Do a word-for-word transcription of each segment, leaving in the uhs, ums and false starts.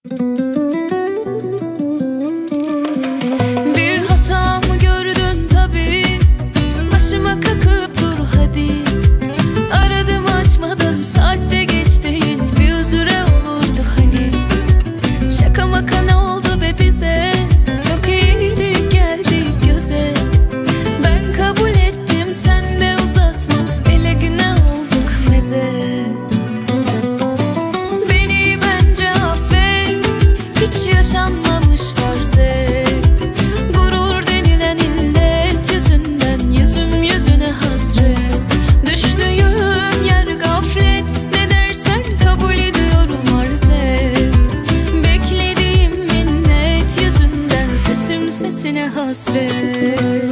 Bir hatamı gördün tabii, başıma kakıp dur hadi. Aradım açmadın, saatte geç değil, bir özüre olurdu hani. Şaka maka ne oldu be bize, çok iyiydik geldik göze. Ben kabul ettim, sen de uzatma, ele güne olduk meze. Beni bence affet, hiç yaşanmamış farz et. Gurur denilen illet yüzünden yüzüm yüzüne hasret. Düştüğüm yer gaflet, ne dersen kabul ediyorum arz et. Beklediğim minnet yüzünden sesim sesine hasret.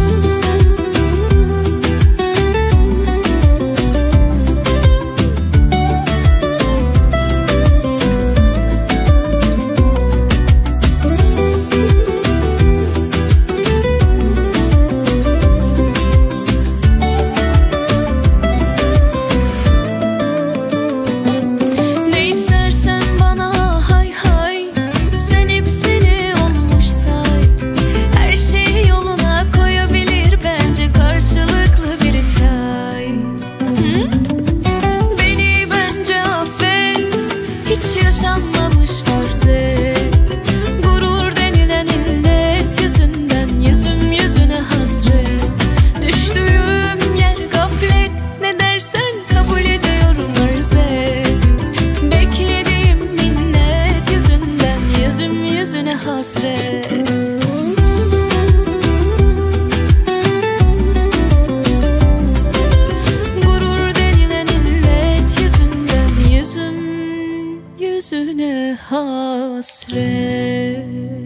Yaşanmamış farz et. Gurur denilen illet yüzünden yüzüm yüzüne hasret. Düştüğüm yer gaflet, ne dersen kabul ediyorum arz et. Beklediğim minnet yüzünden yüzüm yüzüne hasret. Yüzüne hasret.